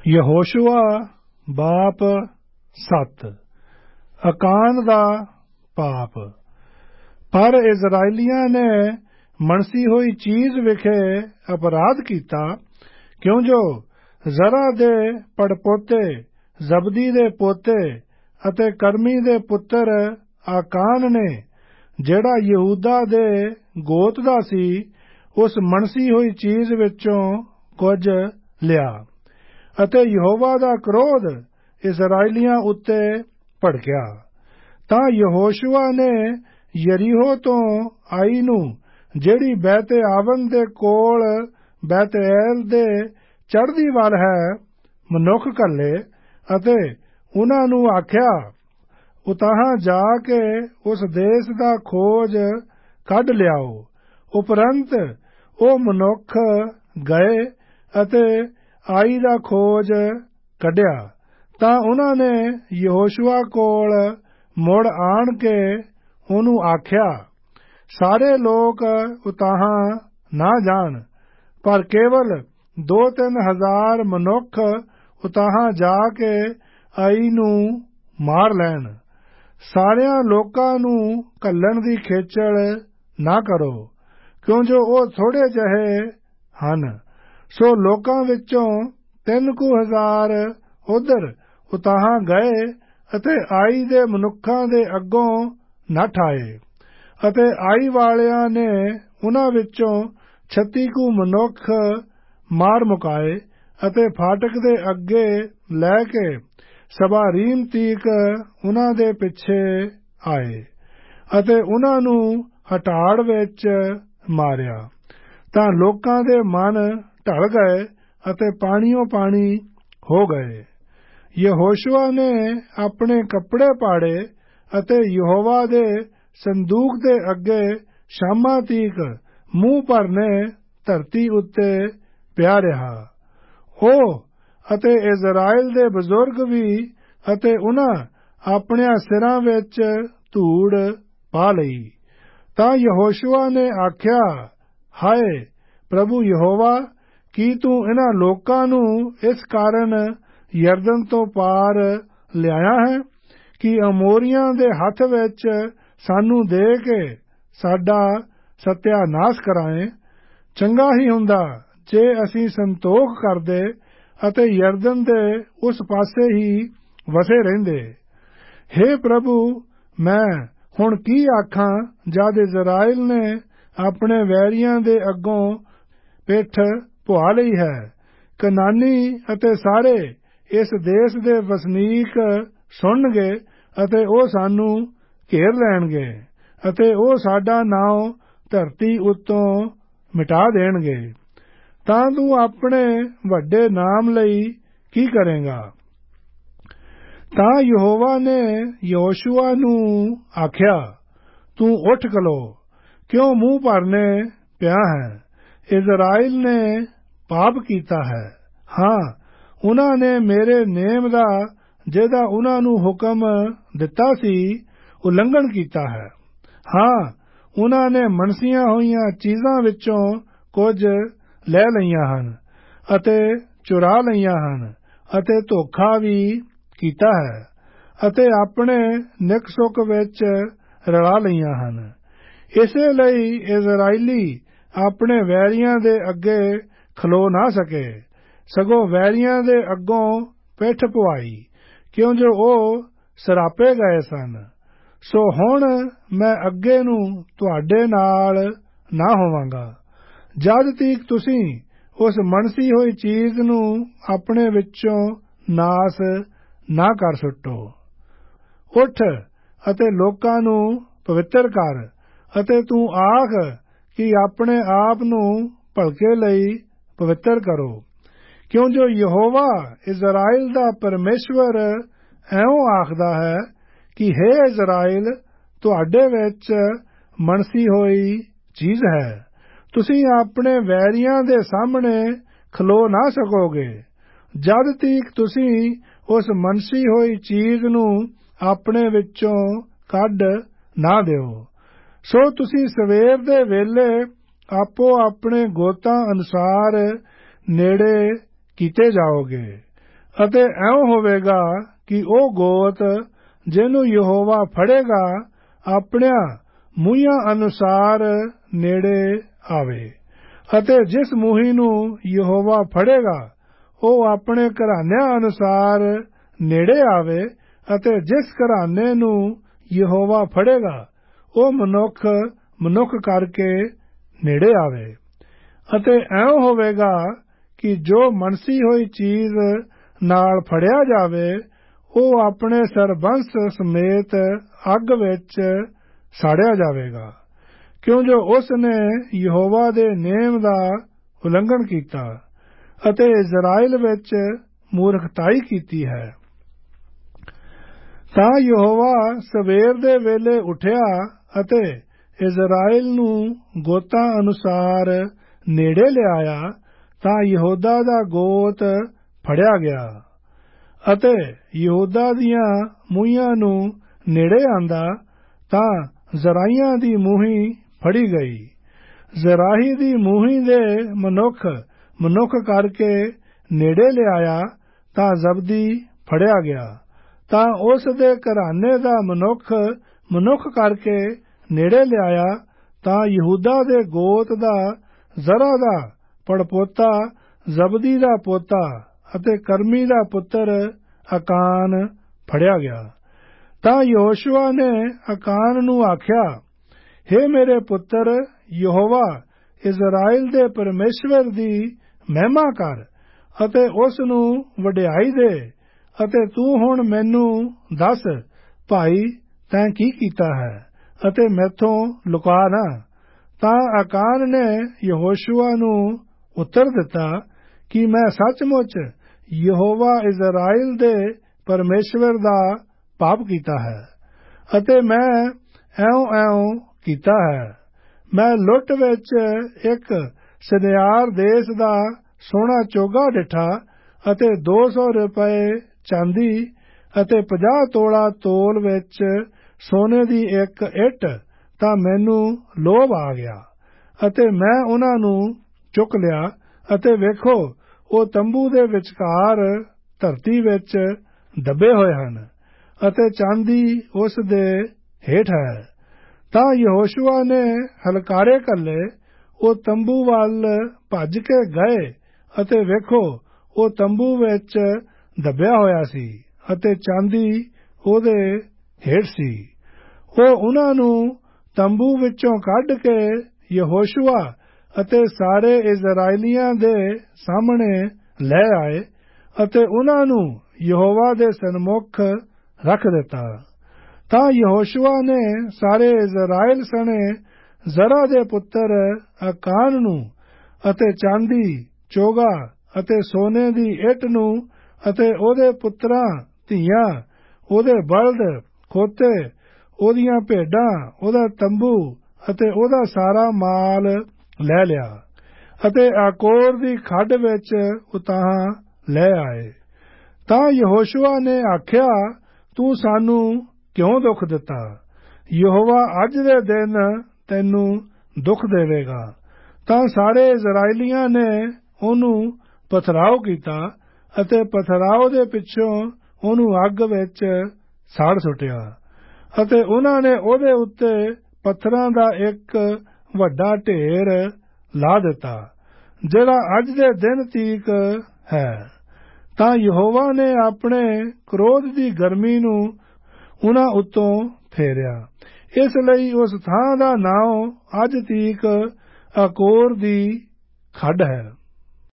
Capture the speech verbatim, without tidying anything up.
ਯਹੋਸ਼ੂਆ ਬਾਪ ਸੱਤ। ਅਕਾਨ ਦਾ ਪਾਪ। ਪਰ ਇਜ਼ਰਾਈਲੀਆਂ ਨੇ ਮਣਸੀ ਹੋਈ ਚੀਜ਼ ਵਿਖੇ ਅਪਰਾਧ ਕੀਤਾ, ਕਿਉਂ ਜੋ ਜ਼ਰਾ ਦੇ ਪੜਪੋਤੇ ਜ਼ਬਦੀ ਦੇ ਪੋਤੇ ਅਤੇ ਕਰਮੀ ਦੇ ਪੁੱਤਰ ਆਕਾਨ ਨੇ, ਜਿਹੜਾ ਯਹੂਦਾ ਦੇ ਗੋਤ ਦਾ ਸੀ, ਉਸ ਮਣਸੀ ਹੋਈ ਚੀਜ਼ ਵਿੱਚੋਂ ਕੁਝ ਲਿਆ, ਅਤੇ ਯਹੋਵਾ ਦਾ ਕ੍ਰੋਧ ਇਜ਼ਰਾਈਲੀਆਂ ਉੱਤੇ ਭੜਕਿਆ। ਤਾਂ ਯਹੋਸ਼ੂਆ ਨੇ ਯਰੀਹੋ ਤੋਂ ਆਈ ਨੂੰ, ਜਿਹੜੀ ਬੈਤ-ਆਵਨ ਦੇ ਕੋਲ ਬੈਤਐਲ ਦੇ ਚੜ੍ਹਦੀ ਵੱਲ ਹੈ, ਮਨੁੱਖ ਘੱਲੇ ਅਤੇ ਉਨ੍ਹਾਂ ਨੂੰ ਆਖਿਆ, ਉਤਾਹਾਂ ਜਾ ਕੇ ਉਸ ਦੇਸ਼ ਦਾ ਖੋਜ ਕੱਢ ਲਿਆਓ। ਉਪਰੰਤ ਉਹ ਮਨੁੱਖ ਗਏ ਅਤੇ ਆਈ ਦਾ ਖੋਜ ਕੱਢਿਆ। ਤਾਂ ਉਨ੍ਹਾਂ ਨੇ ਯਹੋਸ਼ੂਆ ਕੋਲ ਮੁੜ ਆਣ ਕੇ ਉਹਨੂੰ ਆਖਿਆ, ਸਾਰੇ ਲੋਕ ਉਤਾਹਾਂ ਨਾ ਜਾਣ, ਪਰ ਕੇਵਲ ਦੋ ਤਿੰਨ ਹਜ਼ਾਰ ਮਨੁੱਖ ਉਤਾਹਾਂ ਜਾ ਕੇ ਆਈ ਨੂੰ ਮਾਰ ਲੈਣ। ਸਾਰਿਆਂ ਲੋਕਾਂ ਨੂੰ ਘੱਲਣ ਦੀ ਖੇਚਲ ਨਾ ਕਰੋ, ਕਿਉਂ ਜੋ ਉਹ ਥੋੜ੍ਹੇ ਜਿਹੇ ਹਨ। ਸੋ ਲੋਕਾਂ ਵਿੱਚੋਂ ਤਿੰਨ ਕੁ ਹਜ਼ਾਰ ਉੱਧਰ ਉਤਾਹਾਂ ਗਏ ਅਤੇ ਆਈ ਦੇ ਮਨੁੱਖਾਂ ਦੇ ਅੱਗੋਂ ਨੱਠ ਆਏ, ਅਤੇ ਆਈ ਵਾਲਿਆਂ ਨੇ ਉਨ੍ਹਾਂ ਵਿੱਚੋਂ ਛੱਤੀ ਕੁ ਮਨੁੱਖ ਮਾਰ ਮੁਕਾਏ, ਅਤੇ ਫਾਟਕ ਦੇ ਅੱਗੇ ਲੈ ਕੇ ਸਬਾਰੀਮ ਤੀਕ ਉਨ੍ਹਾਂ ਦੇ ਪਿੱਛੇ ਆਏ, ਅਤੇ ਉਨ੍ਹਾਂ ਨੂੰ ਹਟਾੜ ਵਿੱਚ ਮਾਰਿਆ। ਤਾਂ ਲੋਕਾਂ ਦੇ ਮਨ ਢਲ ਗਏ ਅਤੇ ਪਾਣੀਓ ਪਾਣੀ ਹੋ ਗਏ। ਯਹੋਸ਼ੂਆ ਨੇ ਆਪਣੇ ਕੱਪੜੇ ਪਾੜੇ ਅਤੇ ਯਹੋਵਾ ਦੇ ਸੰਦੂਕ ਦੇ ਅੱਗੇ ਸ਼ਾਮਾਂ ਤੀਕ ਮੂੰਹ ਭਰਨੇ ਧਰਤੀ ਉੱਤੇ ਪਿਆ ਰਿਹਾ। ਉਹ ਅਤੇ ਇਜ਼ਰਾਇਲ ਦੇ ਬਜ਼ੁਰਗ ਵੀ, ਅਤੇ ਉਨ੍ਹਾਂ ਆਪਣਿਆਂ ਸਿਰਾਂ ਵਿੱਚ ਧੂੜ ਪਾ ਲਈ। ਤਾਂ ਯਹੋਸ਼ੂਆ ਨੇ ਆਖਿਆ, ਹਾਏ ਪ੍ਰਭੂ ਯਹੋਵਾ, ਕੀ ਤੂੰ ਇਨ੍ਹਾਂ ਲੋਕਾਂ ਨੂੰ ਇਸ ਕਾਰਨ ਯਰਦਨ ਤੋਂ ਪਾਰ ਲਿਆਇਆ ਹੈ, ਕਿ ਅਮੋਰੀਆਂ ਦੇ ਹੱਥ ਵਿੱਚ ਸਾਨੂੰ ਦੇ ਕੇ ਸਾਡਾ ਸਤਿਆਨਾਸ਼ ਕਰਾਏ? ਚੰਗਾ ਹੀ ਹੁੰਦਾ ਜੇ ਅਸੀਂ ਸੰਤੋਖ ਕਰਦੇ ਅਤੇ ਯਰਦਨ ਦੇ ਉਸ ਪਾਸੇ ਹੀ ਵਸੇ ਰਹਿੰਦੇ। ਹੇ ਪ੍ਰਭੂ, ਮੈਂ ਹੁਣ ਕੀ ਆਖਾਂ, ਜਦ ਇਜ਼ਰਾਇਲ ਨੇ ਆਪਣੇ ਵੈਰੀਆਂ ਦੇ ਅੱਗੋਂ ਪਿੱਠ ਪੁਆ ਲਈ ਹੈ। ਕਨਾਨੀ ਅਤੇ ਸਾਰੇ ਇਸ ਦੇਸ਼ ਦੇ ਵਸਨੀਕ ਸੁਣਨਗੇ, ਅਤੇ ਉਹ ਸਾਨੂੰ ਘੇਰ ਲੈਣਗੇ, ਅਤੇ ਉਹ ਸਾਡਾ ਨਾਉਂ ਧਰਤੀ ਉੱਤੋਂ ਮਿਟਾ ਦੇਣਗੇ। ਤਾਂ ਤੂੰ ਆਪਣੇ ਵੱਡੇ ਨਾਮ ਲਈ ਕੀ ਕਰੇਂਗਾ? ਤਾਂ ਯਹੋਵਾ ਨੇ ਯਹੋਸ਼ੂਆ ਨੂੰ ਆਖਿਆ, ਤੂੰ ਉੱਠ ਖਲੋ, ਕਿਉਂ ਮੂੰਹ ਭਰਨੇ ਪਿਆ ਹੈ? ਇਜ਼ਰਾਇਲ ਨੇ ਪਾਪ ਕੀਤਾ ਹੈ। ਹਾਂ, ਉਨ੍ਹਾਂ ਨੇ ਮੇਰੇ ਨੇਮ ਦਾ, ਜਿਹਦਾ ਉਨ੍ਹਾਂ ਨੂੰ ਹੁਕਮ ਦਿੱਤਾ ਸੀ, ਉਲੰਘਣ ਕੀਤਾ ਹੈ। ਹਾਂ, ਉਨ੍ਹਾਂ ਨੇ ਮਣਸੀਆਂ ਹੋਈਆਂ ਚੀਜ਼ਾਂ ਵਿੱਚੋਂ ਕੁਝ ਲੈ ਲਈਆਂ ਹਨ, ਅਤੇ ਚੁਰਾ ਲਈਆਂ ਹਨ, ਅਤੇ ਧੋਖਾ ਵੀ ਕੀਤਾ ਹੈ, ਅਤੇ ਆਪਣੇ ਨਿਕ ਸੁੱਕ ਵਿੱਚ ਰਲਾ ਲਈਆਂ ਹਨ। ਇਸੇ ਲਈ ਇਜ਼ਰਾਇਲੀ ਆਪਣੇ ਵੈਰੀਆਂ ਦੇ ਅੱਗੇ ਖਲੋ ਨਾ ਸਕੇ, ਸਗੋਂ ਵੈਰੀਆਂ ਦੇ ਅੱਗੋਂ ਪਿੱਠ ਪੁਆਈ, ਕਿਉਂ ਜੋ ਉਹ ਸਰਾਪੇ ਗਏ ਸਨ। ਸੋ ਹੁਣ ਮੈਂ ਅੱਗੇ ਨੂੰ ਤੁਹਾਡੇ ਨਾਲ ਨਾ ਹੋਵਾਂਗਾ, ਜਦ ਤੀਕ ਤੁਸੀਂ ਉਸ ਮਣਸੀ ਹੋਈ ਚੀਜ਼ ਨੂੰ ਆਪਣੇ ਵਿੱਚੋਂ ਨਾਸ ਨਾ ਕਰ ਸੁੱਟੋ। ਉੱਠ ਅਤੇ ਲੋਕਾਂ ਨੂੰ ਪਵਿੱਤਰ ਕਰ, ਅਤੇ ਤੂੰ ਆਖ ਕਿ ਆਪਣੇ ਆਪ ਨੂੰ ਭਲਕੇ ਲਈ ਪਵਿੱਤਰ ਕਰੋ, ਕਿਉਂ ਜੋ ਯਹੋਵਾ ਇਜ਼ਰਾਇਲ ਦਾ ਪਰਮੇਸ਼ਵਰ ਐਉਂ ਆਖਦਾ ਹੈ ਕਿ ਹੇ ਇਜ਼ਰਾਇਲ, ਤੁਹਾਡੇ ਵਿੱਚ ਮਣਸੀ ਹੋਈ ਚੀਜ਼ ਹੈ। ਤੁਸੀਂ ਆਪਣੇ ਵੈਰੀਆਂ ਦੇ ਸਾਹਮਣੇ ਖਲੋ ਨਾ ਸਕੋਗੇ, ਜਦ ਤੀਕ ਤੁਸੀਂ ਉਸ ਮਣਸੀ ਹੋਈ ਚੀਜ਼ ਨੂੰ ਆਪਣੇ ਵਿੱਚੋਂ ਕੱਢ ਨਾ ਦਿਓ। ਸੋ ਤੁਸੀਂ ਸਵੇਰ ਦੇ ਵੇਲੇ ਆਪੋ ਆਪਣੇ ਗੋਤਾਂ ਅਨੁਸਾਰ ਨੇੜੇ ਕੀਤੇ ਜਾਓਗੇ, ਅਤੇ ਇਉਂ ਹੋਵੇਗਾ ਕਿ ਉਹ ਗੋਤ ਜਿਹਨੂੰ ਯਹੋਵਾ ਫੜੇਗਾ ਆਪਣਿਆਂ ਮੂੰਹਾਂ ਅਨੁਸਾਰ ਨੇੜੇ ਆਵੇ, ਅਤੇ ਜਿਸ ਮੂੰਹ ਨੂੰ ਯਹੋਵਾ ਫੜੇਗਾ ਉਹ ਆਪਣੇ ਘਰਾਨਿਆਂ ਅਨੁਸਾਰ ਨੇੜੇ ਆਵੇ, ਅਤੇ ਜਿਸ ਘਰਾਨੇ ਨੂੰ ਯਹੋਵਾ ਫੜੇਗਾ ਉਹ ਮਨੁੱਖ ਮਨੁੱਖ ਕਰਕੇ ਨੇੜੇ ਆਵੇ। ਅਤੇ ਇਉਂ ਹੋਵੇਗਾ ਕਿ ਜੋ ਮਨਸੀ ਹੋਈ ਚੀਜ਼ ਨਾਲ ਫੜਿਆ ਜਾਵੇ ਉਹ ਆਪਣੇ ਸਰਬੰਸ ਸਮੇਤ ਅੱਗ ਵਿੱਚ ਸਾੜਿਆ ਜਾਵੇਗਾ, ਕਿਉਂ ਜੋ ਉਸ ਨੇ ਯਹੋਵਾ ਦੇ ਨੇਮ ਦਾ ਉਲੰਘਣ ਕੀਤਾ ਅਤੇ ਇਜ਼ਰਾਈਲ ਵਿੱਚ ਮੂਰਖਤਾਈ ਕੀਤੀ ਹੈ। ਤਾਂ ਯਹੋਵਾ ਸਵੇਰ ਦੇ ਵੇਲੇ ਉੱਠਿਆ ਅਤੇ ਇਜ਼ਰਾਈਲ ਨੂੰ ਗੋਤਾਂ ਅਨੁਸਾਰ ਨੇੜੇ ਲਿਆਇਆ, ਤਾਂ ਯਹੂਦਾ ਦਾ ਗੋਤ ਫੜਿਆ ਗਿਆ ਅਤੇ ਯਹੂਦਾ ਦੀਆਂ ਮੂੰਹਾਂ ਨੂੰ ਨੇੜੇ ਆਂਦਾ, ਤਾਂ ਜ਼ਰਾਈਆਂ ਦੀ ਮੂੰਹੀਂ ਫੜੀ ਗਈ। ਜ਼ਰਾਹੀ ਦੀ ਮੂੰਹੀਂ ਦੇ ਮਨੁੱਖ ਮਨੁੱਖ ਕਰਕੇ ਨੇੜੇ ਲਿਆਇਆ, ਤਾਂ ਜ਼ਬਦੀ ਫੜਿਆ ਗਿਆ। ਤਾਂ ਉਸ ਦੇ ਘਰਾਨੇ ਦਾ ਮਨੁੱਖ ਮਨੁੱਖ ਕਰਕੇ ਨੇੜੇ ਲਿਆਇਆ, ਤਾਂ ਯਹੂਦਾ ਦੇ ਗੋਤ ਦਾ ਜ਼ਰਾ ਦਾ ਪੜਪੋਤਾ ਜ਼ਬਦੀ ਦਾ ਪੋਤਾ ਅਤੇ ਕਰਮੀ ਦਾ ਪੁੱਤਰ ਅਕਾਨ ਫੜਿਆ ਗਿਆ। ਤਾਂ ਯਹੋਸ਼ੂਆ ਨੇ ਅਕਾਨ ਨੂੰ ਆਖਿਆ, ਹੇ ਮੇਰੇ ਪੁੱਤਰ, ਯਹੋਵਾ ਇਜ਼ਰਾਈਲ ਦੇ ਪਰਮੇਸ਼ਵਰ ਦੀ ਮਹਿਮਾ ਕਰ ਅਤੇ ਉਸ ਨੂੰ ਵਡਿਆਈ ਦੇ, ਅਤੇ ਤੂੰ ਹੁਣ ਮੈਨੂੰ ਦੱਸ, ਭਾਈ ਤੈਂ ਕੀ ਕੀਤਾ ਹੈ ਅਤੇ ਮੈਥੋਂ ਲੁਕਾ ਨਾ। ਤਾਂ ਅਕਾਨ ਨੇ ਯਹੋਸ਼ੂਆ ਨੂੰ ਉੱਤਰ ਦਿੱਤਾ ਕਿ ਮੈਂ ਸੱਚਮੁੱਚ ਯਹੋਵਾ ਇਜ਼ਰਾਈਲ ਦੇ ਪਰਮੇਸ਼ਵਰ ਦਾ ਪਾਪ ਕੀਤਾ ਹੈ, ਅਤੇ ਮੈਂ ਐਉਂ ਐਉਂ ਕੀਤਾ ਹੈ। ਮੈਂ ਲੁੱਟ ਵਿੱਚ ਇੱਕ ਸਨਿਆਰ ਦੇਸ਼ ਦਾ ਸੋਹਣਾ ਚੋਗਾ ਡਿੱਠਾ ਅਤੇ ਦੋ ਸੌ ਰੁਪਏ ਚਾਂਦੀ ਅਤੇ ਪੰਜਾਹ ਤੋਲਾ ਤੋਲ ਵਿੱਚ ਸੋਨੇ ਦੀ ਇੱਕ ਇੱਟ, ਤਾਂ ਮੈਨੂੰ ਲੋਭ ਆ ਗਿਆ ਅਤੇ ਮੈਂ ਉਹਨਾਂ ਨੂੰ ਚੁੱਕ ਲਿਆ, ਅਤੇ ਵੇਖੋ ਉਹ ਤੰਬੂ ਦੇ ਵਿਚਕਾਰ ਧਰਤੀ ਵਿੱਚ ਦੱਬੇ ਹੋਏ ਹਨ ਅਤੇ ਚਾਂਦੀ ਉਸ ਦੇ ਹੇਠ ਹੈ। ਤਾਂ ਯਹੋਸ਼ੂਆ ਨੇ ਹਲਕਾਰੇ ਘੱਲੇ, ਉਹ ਤੰਬੂ ਵੱਲ ਭੱਜ ਕੇ ਗਏ, ਅਤੇ ਵੇਖੋ ਉਹ ਤੰਬੂ ਵਿੱਚ ਦੱਬਿਆ ਹੋਇਆ ਸੀ ਅਤੇ ਚਾਂਦੀ ਉਹਦੇ ਹੇਠ ਸੀ। ਉਹ ਉਹਨਾਂ ਨੂੰ ਤੰਬੂ ਵਿੱਚੋਂ ਕੱਢ ਕੇ ਯਹੋਸ਼ੂਆ ਅਤੇ ਸਾਰੇ ਇਜ਼ਰਾਈਲੀਆਂ ਦੇ ਸਾਹਮਣੇ ਲੈ ਆਏ ਅਤੇ ਉਹਨਾਂ ਨੂੰ ਯਹੋਵਾ ਦੇ ਸਨਮੁਖ ਰੱਖ ਦਿੱਤਾ। ਤਾਂ ਯਹੋਸ਼ੂਆ ਨੇ ਸਾਰੇ ਇਜ਼ਰਾਈਲ ਸਣੇ ਜ਼ਰਾ ਦੇ ਪੁੱਤਰ ਅਕਾਨ ਨੂੰ ਅਤੇ ਚਾਂਦੀ, ਚੋਗਾ ਅਤੇ ਸੋਨੇ ਦੀ ਇੱਟ ਨੂੰ ਅਤੇ ਉਹਦੇ ਪੁੱਤਰਾਂ ਧੀਆਂ, ਉਹਦੇ ਬਲਦ, ਖੋਤੇ, ਉਹਦੀਆਂ ਭੇਡਾਂ, ਉਹਦਾ ਤੰਬੂ ਅਤੇ ਉਹਦਾ ਸਾਰਾ ਮਾਲ ਲੈ ਲਿਆ ਅਤੇ ਆਕੋਰ ਦੀ ਖੱਡ ਵਿੱਚ ਉਤਾਂਹ ਲੈ ਆਏ। ਤਾਂ ਯਹੋਸ਼ੂਆ ਨੇ ਆਖਿਆ, ਤੂੰ ਸਾਨੂੰ ਕਿਉਂ ਦੁੱਖ ਦਿੱਤਾ? ਯਹੋਵਾ ਅੱਜ ਦੇ ਦਿਨ ਤੈਨੂੰ ਦੁੱਖ ਦੇਵੇਗਾ। ਤਾਂ ਸਾਰੇ ਇਜ਼ਰਾਈਲੀਆਂ ਨੇ ਉਹਨੂੰ ਪਥਰਾਓ ਕੀਤਾ ਅਤੇ ਪਥਰਾਓ ਦੇ ਪਿੱਛੋਂ ਉਹਨੂੰ ਅੱਗ ਵਿੱਚ ਸਾੜ ਸੁੱਟਿਆ, ਅਤੇ ਉਹਨਾਂ ਨੇ ਉਹਦੇ ਉੱਤੇ ਪੱਥਰਾਂ ਦਾ ਇੱਕ ਵੱਡਾ ਢੇਰ ਲਾ ਦਿੱਤਾ, ਜਿਹੜਾ ਅੱਜ ਦੇ ਦਿਨ ਤੀਕ ਹੈ। ਤਾਂ ਯਹੋਵਾ ਨੇ ਆਪਣੇ ਕ੍ਰੋਧ ਦੀ ਗਰਮੀ ਨੂੰ ਉਹਨਾਂ ਉੱਤੋਂ ਫੇਰਿਆ, ਇਸ ਲਈ ਉਸ ਥਾਂ ਦਾ ਨਾਮ ਅੱਜ ਤੀਕ ਆਕੋਰ ਦੀ ਖੱਡ ਹੈ।